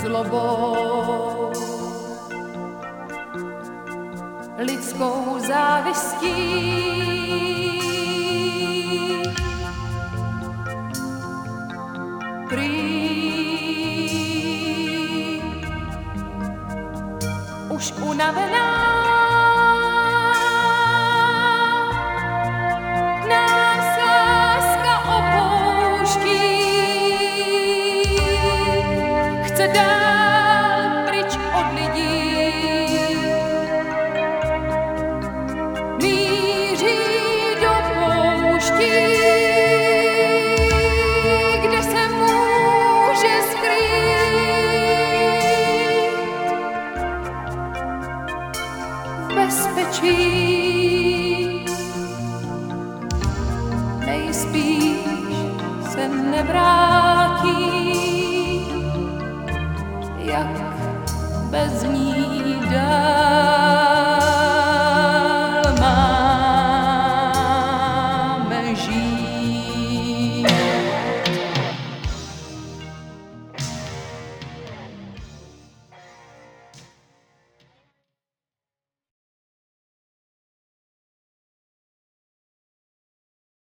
zlobou, lidskou závistí. Prý už unavená nás láska opouští, chce dál pryč od lidí, míří do pouští, kde se může skrýt v bezpečí. Nejspíš se nevrátí, jak bez ní dál.